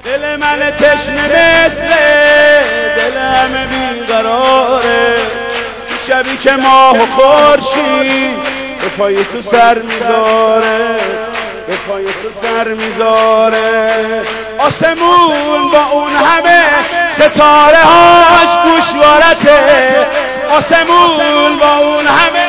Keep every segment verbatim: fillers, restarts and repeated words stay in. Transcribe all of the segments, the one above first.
دل من تشنه مثل دلم بیقراره، شبی که ماه و خورشید به پای تو سر میذاره، به پای تو سر میذاره. آسمون با اون همه ستاره هاش گوشوارته، آسمون با اون همه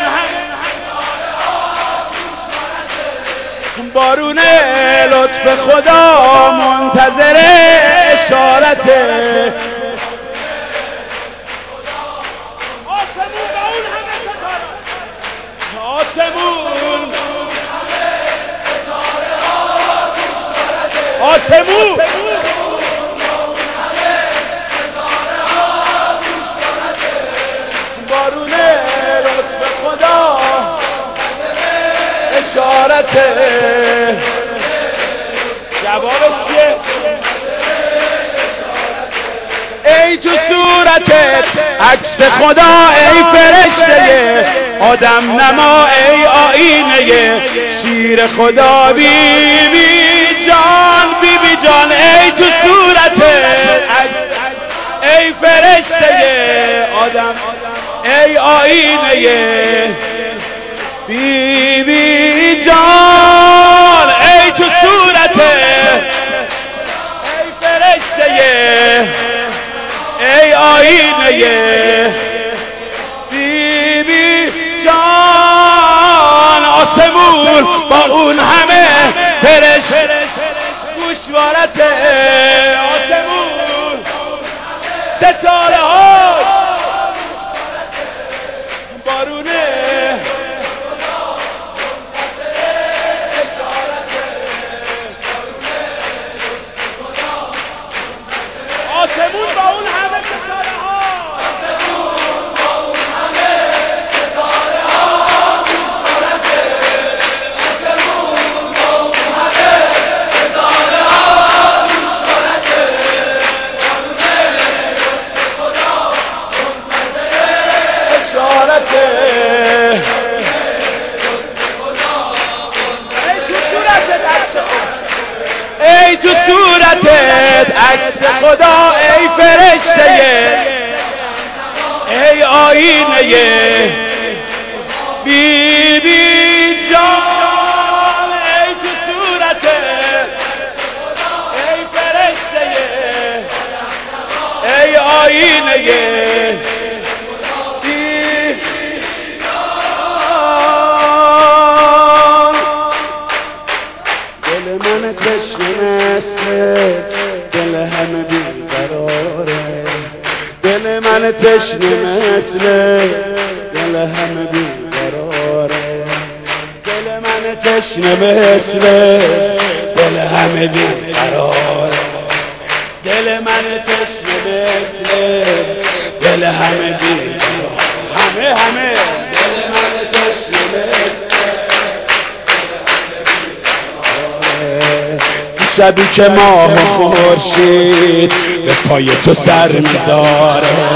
بارون لطف خدا منتظر اشارته. آسمون با اون همه ستاره، آسمون آسمون بارون لطف خدا اشارته. جوابش چیه؟ ای تو صورتت عکس خدا، ای فرشته آدم نما، ای آینه شیر خدا. بی بی جان بی بی جان ای تو صورتت عکس، ای فرشته آدم، ای آینه بی بی جان ای تو صورته، ای فرشته ای آینه بی بی جان. آسمون با اون همه فرشته گوشوارته، آسمون ستاره ها بارونه آسمون با اون همه ستاره ها، آسمون با اون همه ستاره ها گوشوارته، آسمون با اون همه ستاره ها گوشوارته. خدا منتظر اشارته. ای تو صورتت عکس خدا، ای فرشته ای آینه بی بی جان ای تو صورتت، ای فرشته ای آینه بی جان. دل من تشنه مثل دل همه بیقراره، دل من تشنه مثل دل همه بیقراره، دل من تشنه مثل دل همه بیقراره، دل من تشنه مثل دل همه بیقراره، همه همه دل من تشنه مثل شبی که ماه و خورشید به پای تو سر میذاره.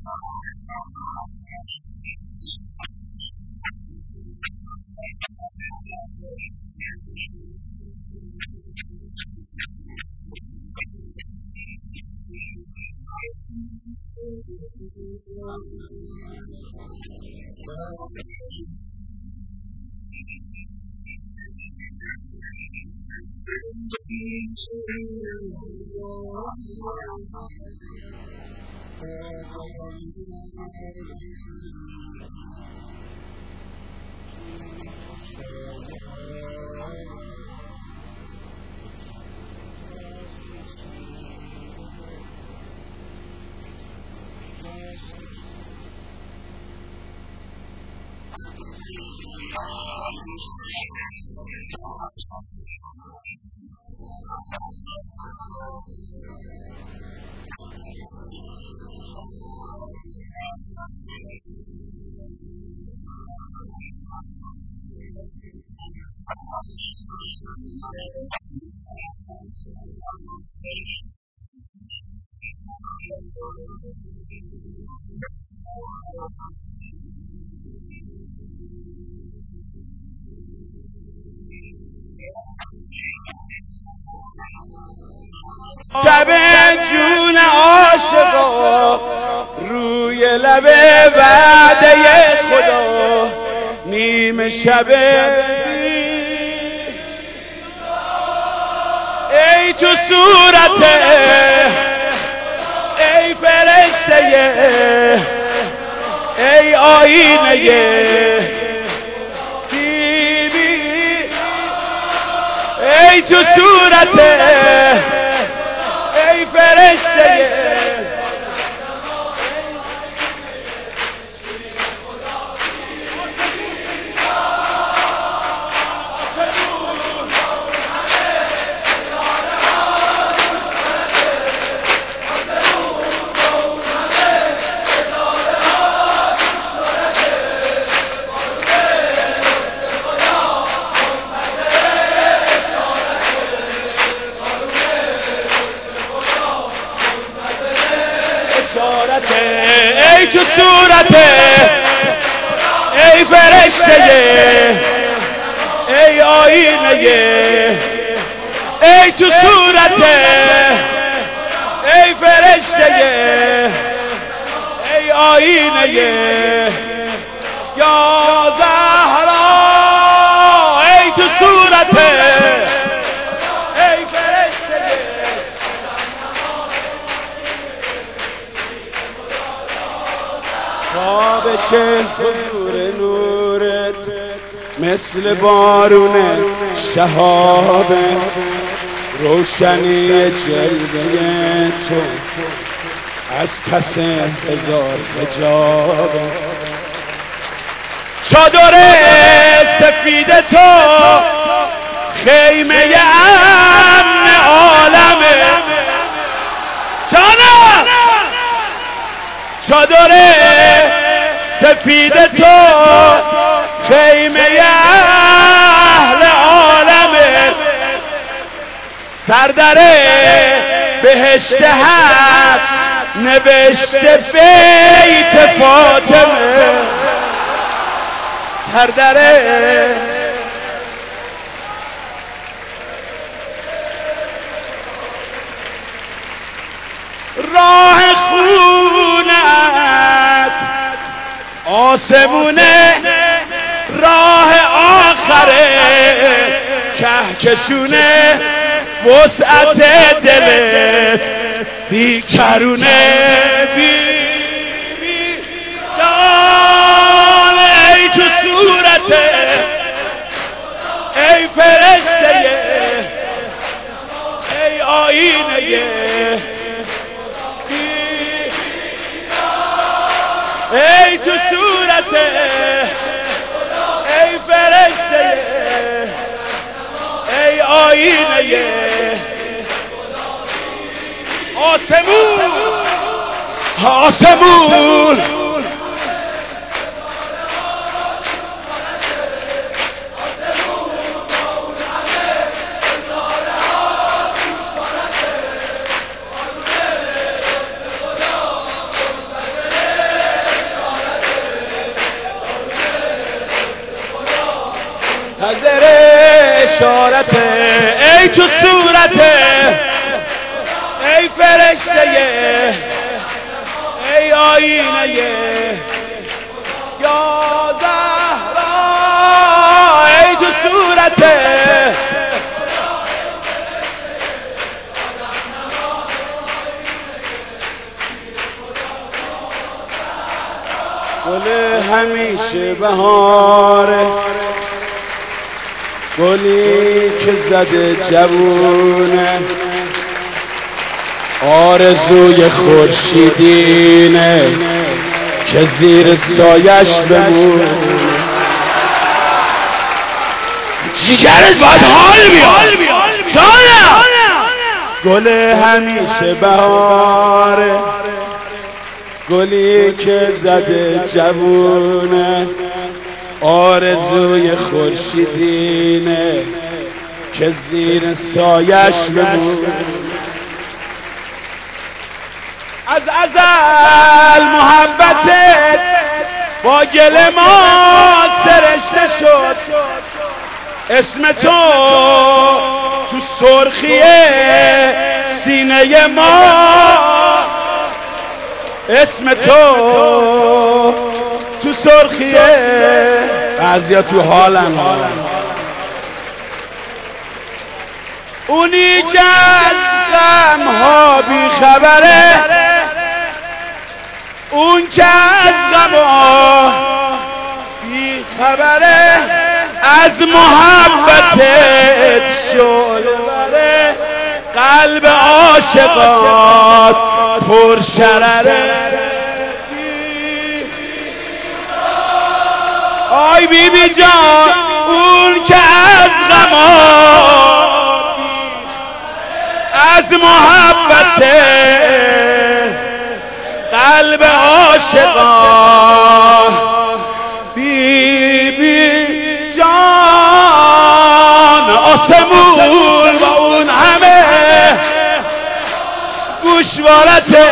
شب جون عاشقا روی لب وعده خدا نیم شب ای تو صورت ای فرشته ای آینه دیدی ای تو صورت ای فرشته ای تو صورت ای فرشته ای آینه ای تو صورت ای فرشته ای آینه یا زهرا ای تو صورت ای فرشته تابش حضور نورت مثل بارون شهاب روشنی جلوه تو از پس هزار حجاب چادر سفید تو خیمه امن عالمه جانم چادر سفید تو خیمه اهل عالمه سردر بهشت حق نوشته بیت فاطمه سردر راه خونت آسمونه راه آخره کهکشونه وسعت دلت بیکرونه بی بی دان ای تو صورت ای فرشته ای آینه ای تو صورت ای فرشته ای آینه آسمون آسمون حضر اشارت ای تو صورت ای فرشته ای آینه یا زهرا ای تو صورت گل همیشه بهاره گلی که زده جوونه آرزوی خورشیدینه که زیر سایش بمونه جیگرت باید حال بیاد جانم گل همیشه بهاره گلی که زده جوونه آرزوی خورشیدینه که زیر سایش بمونه از ازل محبتت با گل ما سرشته شد اسم تو تو سرخی سینه ما اسم تو تو سرخیه بعضیا تو حالن اونی که از غمها بی خبره اون که از غمها بی خبره از محبتت شلوره قلب عاشقات پر شرره آی بی بی جان اون که از غمات از محبت قلب عاشقان بی بی جان آسمون با اون همه گوشوارته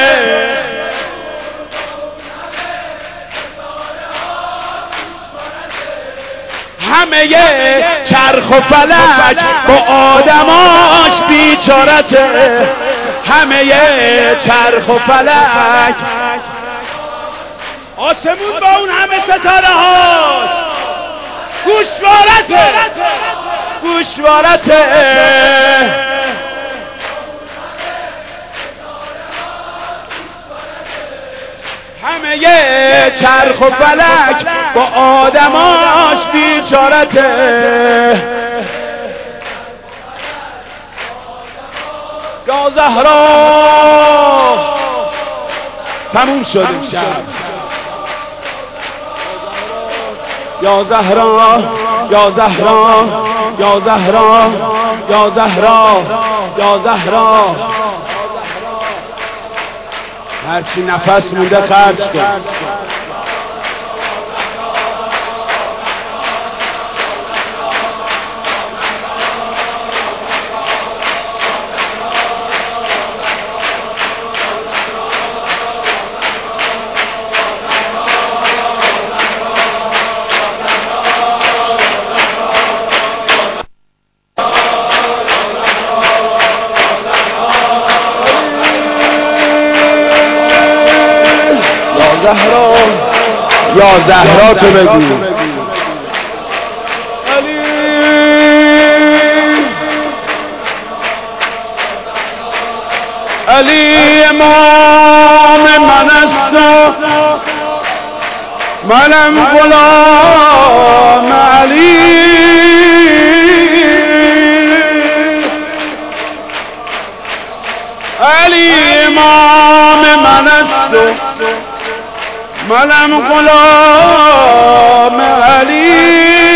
همه چرخ و فلک با آدماش بیچارته همه چرخ و فلک آسمون با اون همه ستاره هاست گوشوارته گوشوارته همه چرخ و فلک با آدماش بیچارته یا زهرا تموم شد امشب یا زهرا یا زهرا یا زهرا یا زهرا یا زهرا هرچی نفس مونده خرج کن زهرا یا زهرا تو بگو علی علی امام من است منم غلام علی علی امام من است منم غلام علی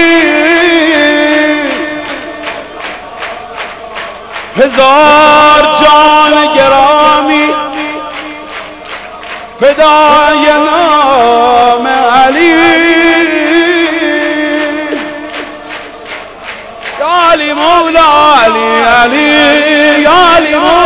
هزار جان گرامی فدای نام علی یا علی مولا علی علی یا علی مولا